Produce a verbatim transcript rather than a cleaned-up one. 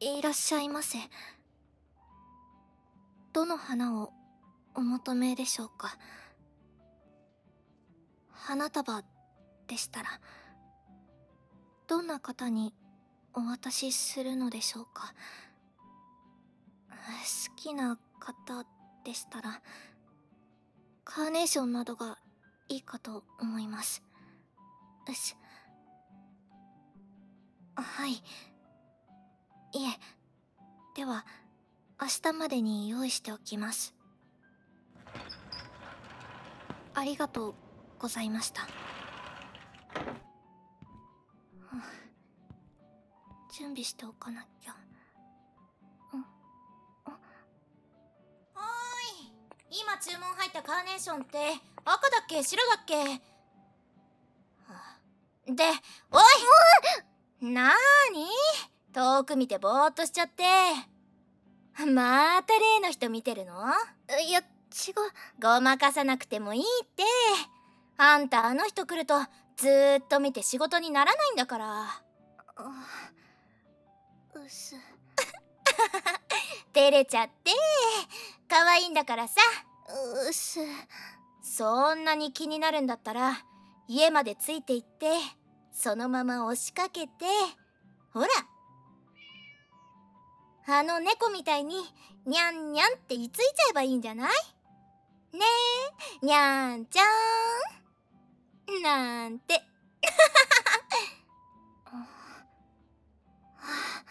いらっしゃいませ。どの花をお求めでしょうか？花束でしたら、どんな方にお渡しするのでしょうか？好きな方でしたら、カーネーションなどがいいかと思います。よし。はい。いえ、では、明日までに用意しておきます。ありがとうございました。準備しておかなきゃ。うん。 はーい。今注文入ったカーネーションって赤だっけ白だっけ？で、おい！なーに？遠く見てぼーっとしちゃって。また例の人見てるの？ いや、違う。 ごまかさなくてもいいって。あんたあの人来るとずーっと見て仕事にならないんだから。 あ、うす。 照れちゃって。可愛いんだからさ。 うす。 そんなに気になるんだったら家までついて行ってそのまま押しかけて、ほらあの猫みたいににゃんにゃんって居ついちゃえばいいんじゃない？ねえにゃんちゃんなんて。